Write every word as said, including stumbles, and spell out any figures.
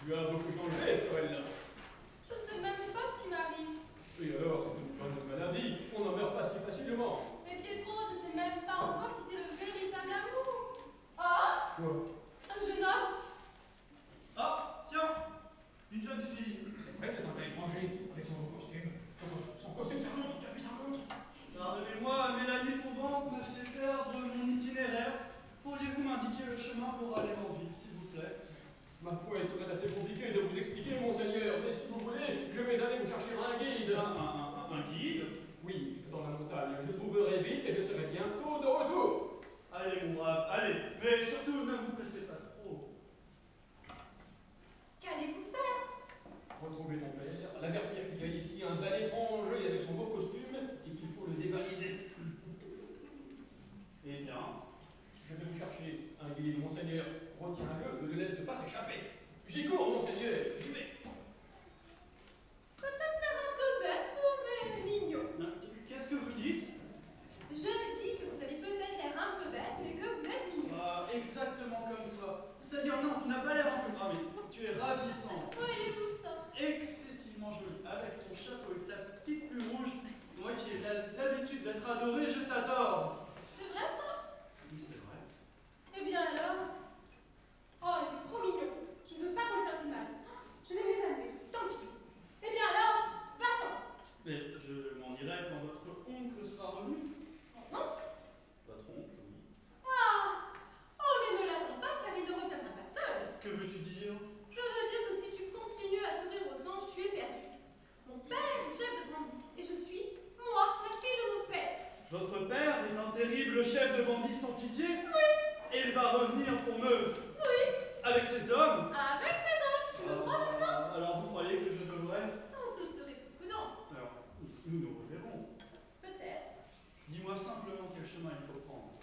Tu as beaucoup changé, Florella. Je ne sais même pas ce qui m'arrive. Et alors, c'est une genre de maladie. On n'en meurt pas si facilement. Mais Pietro, je ne sais même pas encore si c'est le véritable amour. Ah, Quoi? un jeune homme. Ah, tiens, une jeune fille. C'est vrai, c'est un tas étranger, avec son beau costume. Son, costume, son costume, ça montre, tu as vu sa montre? Pardonnez-moi, mais la nuit tombante me fait perdre mon itinéraire. Pourriez-vous m'indiquer le chemin pour aller en ville, s'il vous plaît? Ma foi, il serait assez compliqué de vous expliquer, monseigneur, mais si vous voulez, je vais aller vous chercher un guide. Un, un, un, un guide? Oui, dans la montagne. Je trouverai vite et je serai bientôt de retour. Allez, mon brave, allez. Mais surtout, ne vous pressez pas trop. Qu'allez-vous faire? Retrouver ton père, l'avertir qu'il y a ici un bel étranger avec son beau costume et qu'il faut le dévaliser. Eh bien, je vais vous chercher un guide, monseigneur. Retiens-le, ne le laisse pas s'échapper. J'y cours, monseigneur, j'y vais. Peut-être l'air un peu bête, mais mignon. qu'est-ce que vous dites? Je dis que vous avez peut-être l'air un peu bête, mais que vous êtes mignon. Ah, exactement comme toi. C'est-à-dire, non, tu n'as pas l'air un peu grave, mais tu es ravissant. Voyez-vous ça? Excessivement jolie, avec ton chapeau et ta petite plume rouge. Moi qui ai l'habitude d'être adoré, je t'adore. C'est vrai ça? Oui, c'est vrai. Eh bien alors? Oh, il est trop mignon. Je ne veux pas qu'on lui fasse mal. Je vais m'évanouir, tant pis. Eh bien alors, va-t'en. Mais je m'en irai quand votre oncle sera revenu. Non? Votre oncle, oui. Ah! Oh, mais ne l'attends pas, car il ne reviendra pas seul. Que veux-tu dire? Je veux dire que si tu continues à sourire aux anges, tu es perdu. Mon père est chef de bandit, et je suis, moi, la fille de mon père. Votre père est un terrible chef de bandits sans pitié? Oui. Et il va revenir pour me... Oui. Avec ses hommes? Avec ses hommes, tu me crois maintenant? Alors vous croyez que je devrais? Non, ce serait plus prudent. Alors, nous nous reverrons. Peut-être. Dis-moi simplement quel chemin il faut prendre.